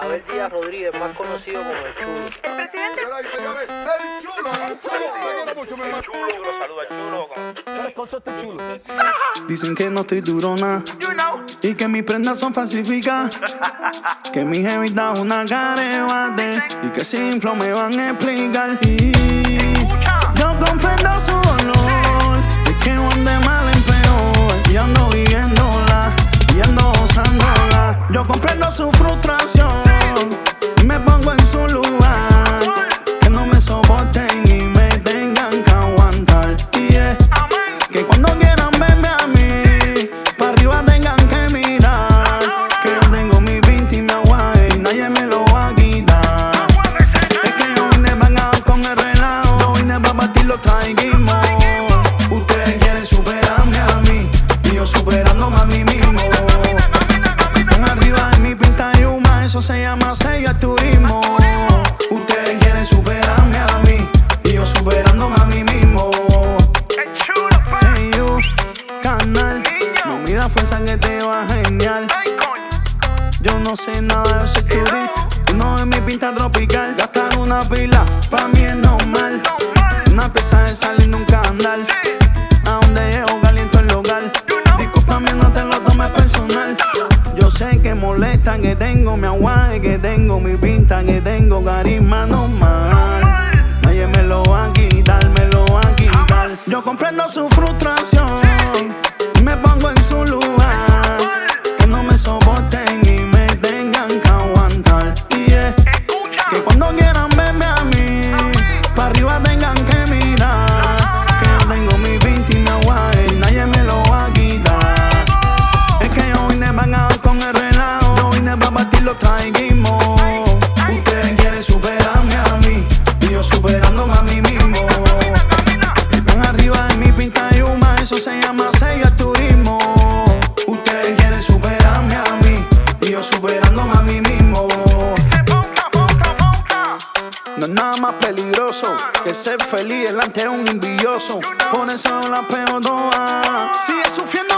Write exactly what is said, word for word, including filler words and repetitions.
Abel Díaz Rodríguez, más conocido como El Chulo. El presidente. Señoras y señores, el chulo. El chulo. El chulo, lo saluda el chulo. Con suerte, chulo. Dicen que no estoy durona You know. y que mis prendas son falsificadas. Que mi jevita es una carebate y que sin flow me van a explicar. Y yo comprendo su dolor, es que ando de mal en peor y ando viviéndola y ando gozándola. Yo comprendo su frustración y me pongo en su lugar. Que no me soporten y me tengan que aguantar. Y es que cuando quieran verme a mí, para arriba tengan que mirar. Que yo tengo mi pinta y mi agua y nadie me lo va a quitar. Es que yo vine pagado con el relajo, yo vine pa' partir los traiguimos. Ustedes quieren superarme a mí y yo superándome a mí mismo. Están arriba de mi pinta y huma, eso se llama sello al turismo. Ustedes quieren superarme a mí y yo superándome a mí mismo. El chulo, pa. Hey you, canal, no midas fuerza que te va genial. Ay, coño. Yo no sé nada, yo soy turista. Uno es mi pinta tropical. Gastar una pila, pa' mí es normal. Una pieza de sal y nunca andar. A donde llego caliento el local. Discúlpame, no te lo tomes personal. Yo sé que molesta que tengo mi aguaje, que tengo mi pinta, que tengo carisma normal. Nadie me lo va a quitar, me lo va a quitar. Yo comprendo su frustración y me pongo en su lugar. Que no me soporten y me tengan que aguantar. Y es que cuando quieran verme a mí, para arriba tengan que mirar. Que yo tengo mi pinta y mi aguaje y nadie me lo va a quitar. Es que yo vine pagado con el relajo, yo vine pa' partir los traiguimos. Ustedes quieren superarme a mí y yo superándome a mí mismo. Están arriba de mi pinta y huma, eso se llama sello al turismo. Ustedes quieren superarme a mí y yo superándome a mí mismo. No es nada más peligroso que ser feliz delante de un envidioso. Por eso la pego toda. Sigue sufriendo